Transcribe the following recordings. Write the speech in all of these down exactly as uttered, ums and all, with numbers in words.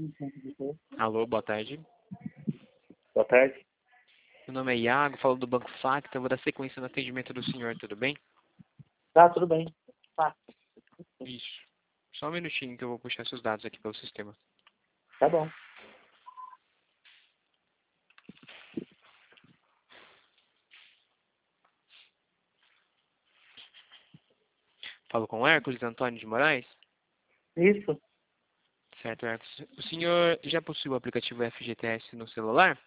Alô, boa tarde. Boa tarde. Meu nome é Iago, falo do Banco Facta. Eu vou dar sequência no atendimento do senhor, tudo bem? Tá, tudo bem. Tá, Isso. Só um minutinho que eu vou puxar seus dados aqui pelo sistema. tá bom. Falo com o Hércules Antônio de Moraes? Isso. Certo, Hércules. O senhor já possui o aplicativo F G T S no celular?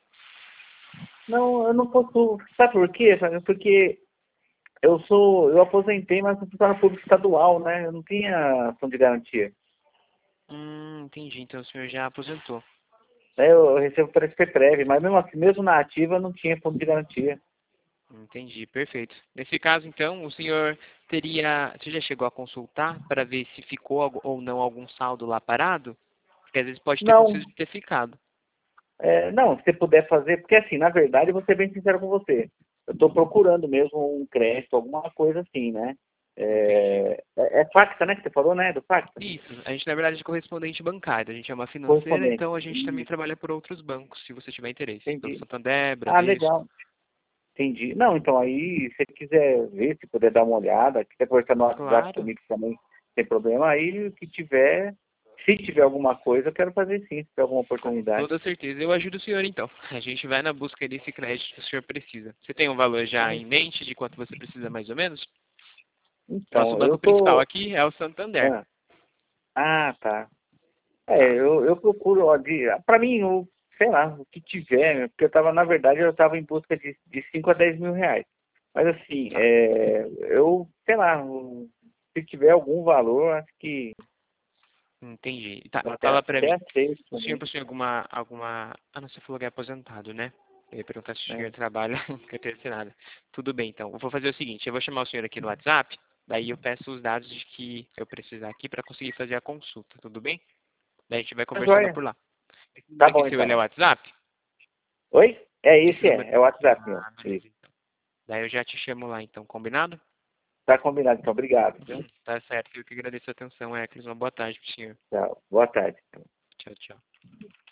Não, eu não posso. Sabe por quê? Sabe? Porque eu sou. Eu aposentei, mas eu estou na pública estadual, né? Eu não tinha fundo de garantia. Hum, entendi. Então o senhor já aposentou. Né? Eu, eu recebo por S P Prev, mas mesmo assim, mesmo na ativa, eu não tinha fundo de garantia. Entendi, perfeito. Nesse caso, então, o senhor teria... Você já chegou a consultar para ver se ficou algu- ou não algum saldo lá parado? Porque às vezes pode ter Não, acontecido de ter ficado. é, não, se você puder fazer, porque assim, na verdade, eu vou ser bem sincero com você. Eu estou procurando mesmo um crédito, alguma coisa assim, né? Entendi. É, é, é Facta, né? Que você falou, né? Do Facta? Isso. A gente, na verdade, é correspondente bancário. A gente é uma financeira, Correspondente. então a gente também trabalha por outros bancos, se você tiver interesse. Pelo Entendi. Santander, Ah, Bradesco. legal. Entendi. Não, então aí, se você quiser ver, se puder dar uma olhada, quiser conversar no WhatsApp Claro. comigo também, sem problema, aí o que tiver, se tiver alguma coisa, eu quero fazer sim, se tiver alguma Com oportunidade. toda certeza. Eu ajudo o senhor, então. A gente vai na busca desse crédito que o senhor precisa. Você tem um valor já em mente de quanto você precisa, mais ou menos? Nosso Então, eu banco principal tô. aqui é o Santander. Ah, ah, tá. É, Tá. eu, eu procuro, ó, de, pra mim, o, sei lá, o que tiver, porque eu tava, na verdade, eu tava em busca de, de cinco a dez mil reais. Mas assim, Tá. é, eu, sei lá, se tiver algum valor, acho que Entendi. Tá. eu até, Fala pra até mim. aceito O senhor também, possui alguma... alguma... Ah, não, você falou que é aposentado, né? Eu ia perguntar se o senhor né? trabalha com carteira assinada. Tudo bem, então. Eu vou fazer o seguinte. Eu vou chamar o senhor aqui no WhatsApp. Daí eu peço os dados de que eu precisar aqui para conseguir fazer a consulta. Tudo bem? Daí a gente vai Tá conversando joia. por lá. Esse Tá número aqui bom, seu, ele é então. o WhatsApp? Oi? É, Esse esse número... é. É o WhatsApp, meu. Ah, beleza, Isso. então. Daí eu já te chamo lá, então. Combinado? Tá combinado, então. Obrigado, viu? Tá certo. Eu que agradeço a atenção, Hércules. Uma boa tarde pro senhor. Tchau. Boa tarde. Tchau, tchau.